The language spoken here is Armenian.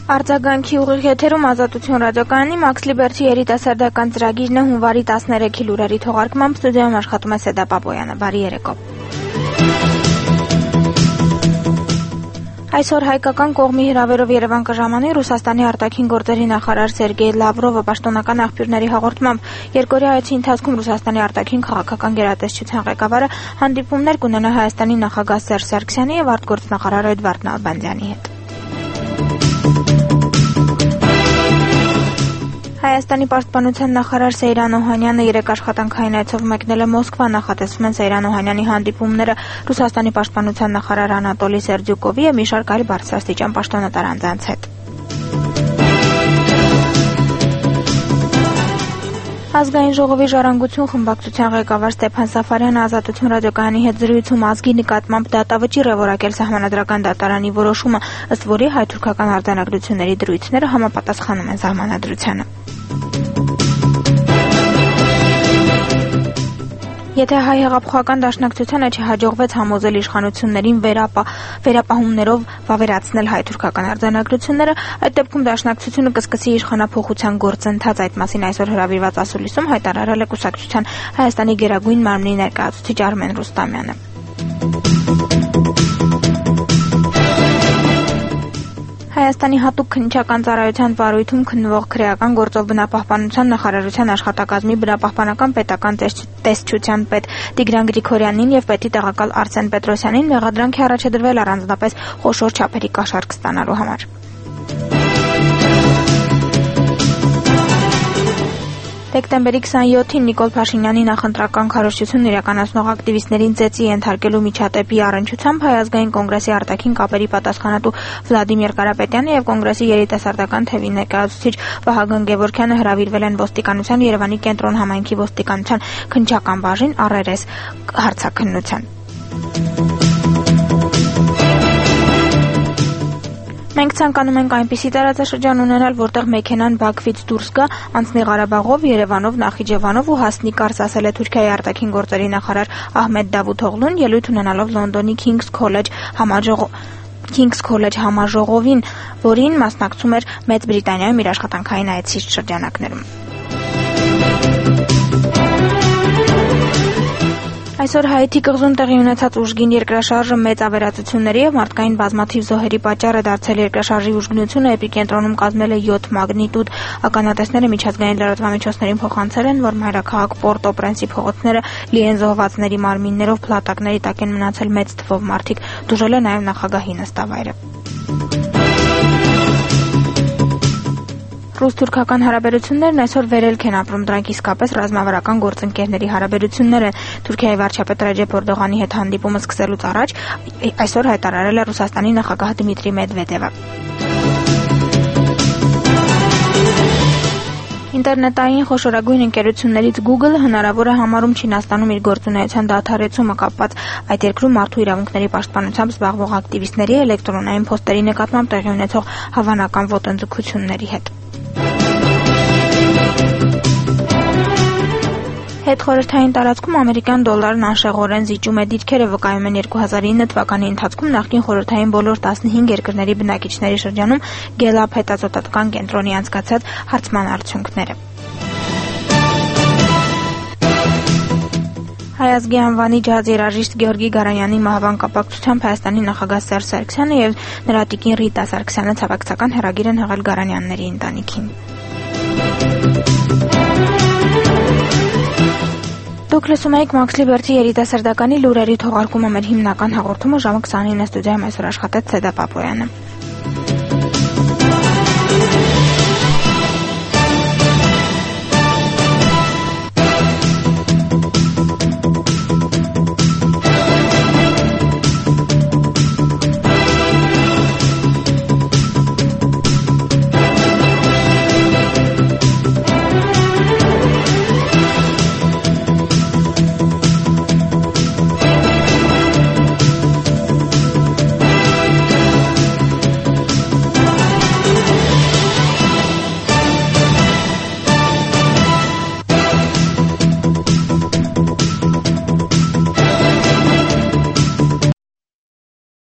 Արձագանքի ուղիղ եթերում Ազատություն ռադիոկայանի Մաքս Լիբերթի երիտասարդական ծրագիրն է հունվարի 13-ի լուրերի թողարկմամբ ստուդիայում աշխատում է Սեդա Պապոյանը։ Բարի երեկո։ Այսօր հայկական կողմի հրավերով Երևան կժամանի Ռուսաստանի արտաքին գործերի նախարար Սերգեյ Լավրովը պաշտոնական աղբյուրների հաղորդմամբ երկօրյա այցի ընթացքում Ռուսաստանի արտաքին քաղաքական գերատեսչության ղեկավարը հանդիպումներ կունենա Հայաստանի նախագահ Սերժ Սարգսյանի եւ արտգործնախարար Էդվարդ Նալբանդյանի հետ։ Հայաստանի պաշտպանության նախարար Սեյրան Օհանյանը երեկ աշխատանքային այցով մեկնել է Մոսկվա, նախատեսվում են Սեյրան Օհանյանի հանդիպումները Ռուսաստանի պաշտպանության նախարար Անատոլի Սերդյուկովի եւ մի շարք այլ բարձրաստիճան պաշտոնատար անձանց հետ։ Ազգային ժողովի ժառանգություն խմբակցության ղեկավար Ստեփան Սաֆարյանը Ազատություն ռադիոկայանի հետ զրույցում ազգի նկատմամբ դատավճիռ է որակել Սահմանադրական դատարանի որոշումը, ըստ որի հայ-թուրքական արձանագրությունների դրույթները համապատասխանում են Սահմանադրությանը։ Եթե հայ հեղափոխական դաշնակցությանը չհաջողվեց համոզել իշխանություններին վերապահումներով վավերացնել հայ-թուրքական արձանագրությունները, այդ դեպքում դաշնակցությունը կսկսի իշխանափոխության գործընթաց, այդ մասին այսօր հրավիրված ասուլիսում հայտարարել է կուսակցության Հայաստանի գերագույն մարմնի ներկայացուցիչ Արմեն Ռուստամյանը։ Հայաստանի հատուկ քննչական ծառայության վարույթում քննվող քրեական գործով բնապահպանության նախարարության աշխատակազմի բնապահպանական պետական տեսչության պետ Տիգրան Գրիգորյանին եւ պետի տեղակալ Արսեն Պետրոսյանին մեղադրանք է առաջադրվել առանձնապես խոշոր չափերի կաշառք ստանալու համար։ Դեկտեմբերի 27-ին Նիկոլ Փաշինյանի նախընտրական քարոզչությունն իրականացնող ակտիվիստներին ծեծի ենթարկելու միջադեպի առնչությամբ Հայ ազգային կոնգրեսի արտաքին կապերի պատասխանատու Վլադիմիր Կարապետյանը եւ կոնգրեսի երիտասարդական թևի ներկայացուցիչ Վահագն Գևորգյանը հրավիրվել են ոստիկանության Երևանի կենտրոն համայնքի ոստիկանության քննչական բաժին RRS հարցաքննության։ Մենք ցանկանում ենք այնպիսի տարածաշրջան ունենալ, որտեղ մեքենան Բաքվից դուրս գա, անցնի Ղարաբաղով, Երևանով, Նախիջևանով ու հասնի Կարս, ասել է Թուրքիայի արտաքին գործերի նախարար Ահմեդ Դավութօղլուն, ելույթ ունենալով Լոնդոնի King's College համաժողովին, որին մասնակցում էր Մեծ Բրիտանիայում իր աշխատանքային այցի շրջանակներում։ Այսօր Հայիթի կղզում տեղի ունեցած ուժգին երկրաշարժը մեծ ավերածությունների եւ մարդկային բազմաթիվ զոհերի պատճառ է դարձել երկրաշարժի ուժգնությունը էպիկենտրոնում կազմել է 7 մագնիտուդ։ Ականատեսները միջազգային լրատվամիջոցներին փոխանցել են, որ մայրաքաղաք Պորտո-Պրենսի փողոցները լի են զոհվածների մարմիններով, փլատակների տակ են մնացել մեծ թվով մարդիկ, դժել է նաեւ նախագահի նստավայրը։ Ռուս-թուրքական հարաբերություններն այսօր վերելք են ապրում, դրանք իսկապես ռազմավարական գործընկերների հարաբերություններ են։ Թուրքիայի վարչապետ Ռեջեփ Էրդողանի հետ հանդիպումը սկսելուց առաջ այսօր հայտարարել է Ռուսաստանի նախագահ Դմիտրի Մեդվեդևը։ Ինտերնետային խոշորագույն ընկերություններից Google-ը հնարավոր է համարում Չինաստանում իր գործունեության դադարեցումը կապված այդ երկրում մարդու իրավունքների պաշտպանությամբ զբաղվող ակտիվիստների էլեկտրոնային փոստերի նկատմամբ տեղի ունեցող հավանական ոտնձգությունների հետ։ Հետխորհրդային տարածքում ամերիկյան դոլարն անշեղորեն զիջում է, դիրքերը վկայում են 2009 թվականի ընթացքում նախկին խորհրդային բոլոր 15 երկրների բնակիչների շրջանում Gallup հետազոտական կենտրոնի անցկացրած հարցման արդյունքները։ Հայ ազգի անվանի ջազ երաժիշտ Գեորգի Գարանյանի մահվան կապակցությամբ Հայաստանի նախագահ Սերժ Սարգսյանը եւ նրա տիկին Ռիտա Սարգսյանը ցավակցական հրագիր են հղել Գարանյանների ընտանիքին։ Դուք լսում եք Մաքս Լիբերթի երիտասարդականի լուրերի թողարկումը, մեր հիմնական հաղորդումը ժամը 29-ին ստուդիայում այսօր աշխատեց Սեդա Պապոյանը։